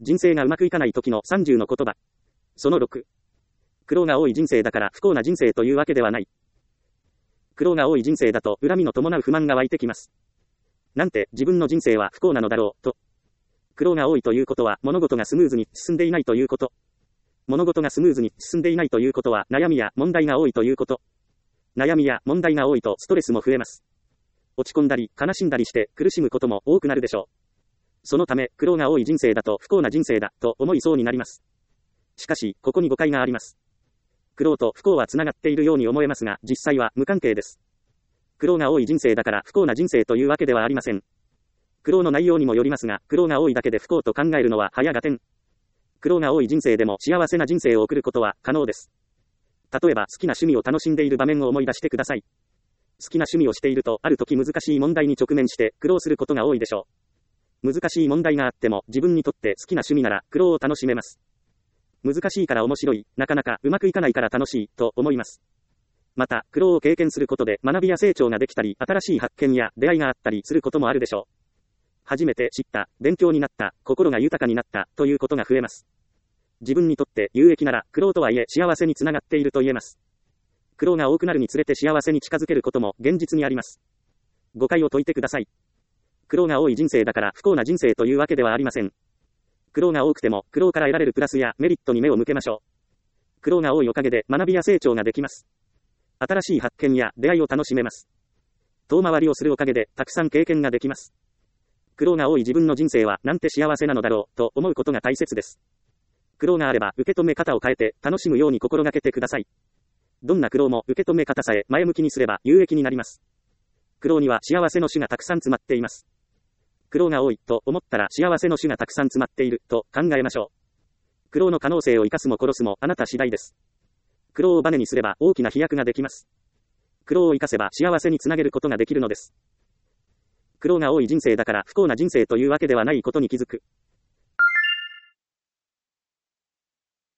人生がうまくいかない時の30の言葉。その6。苦労が多い人生だから不幸な人生というわけではない。苦労が多い人生だと恨みの伴う不満が湧いてきます。なんて自分の人生は不幸なのだろう、と。苦労が多いということは物事がスムーズに進んでいないということ。物事がスムーズに進んでいないということは悩みや問題が多いということ。悩みや問題が多いとストレスも増えます。落ち込んだり悲しんだりして苦しむことも多くなるでしょう。そのため苦労が多い人生だと不幸な人生だと思いそうになります。しかしここに誤解があります。苦労と不幸はつながっているように思えますが実際は無関係です。苦労が多い人生だから不幸な人生というわけではありません。苦労の内容にもよりますが苦労が多いだけで不幸と考えるのは早合点。苦労が多い人生でも幸せな人生を送ることは可能です。例えば好きな趣味を楽しんでいる場面を思い出してください。好きな趣味をしているとある時難しい問題に直面して苦労することが多いでしょう。難しい問題があっても自分にとって好きな趣味なら苦労を楽しめます。難しいから面白い、なかなかうまくいかないから楽しいと思います。また苦労を経験することで学びや成長ができたり新しい発見や出会いがあったりすることもあるでしょう。初めて知った、勉強になった、心が豊かになったということが増えます。自分にとって有益なら苦労とはいえ幸せにつながっていると言えます。苦労が多くなるにつれて幸せに近づけることも現実にあります。誤解を解いてください。苦労が多い人生だから不幸な人生というわけではありません。苦労が多くても苦労から得られるプラスやメリットに目を向けましょう。苦労が多いおかげで学びや成長ができます。新しい発見や出会いを楽しめます。遠回りをするおかげでたくさん経験ができます。苦労が多い自分の人生はなんて幸せなのだろうと思うことが大切です。苦労があれば受け止め方を変えて楽しむように心がけてください。どんな苦労も受け止め方さえ前向きにすれば有益になります。苦労には幸せの種がたくさん詰まっています。苦労が多いと思ったら幸せの種がたくさん詰まっていると考えましょう。苦労の可能性を生かすも殺すもあなた次第です。苦労をバネにすれば大きな飛躍ができます。苦労を生かせば幸せにつなげることができるのです。苦労が多い人生だから不幸な人生というわけではないことに気づく。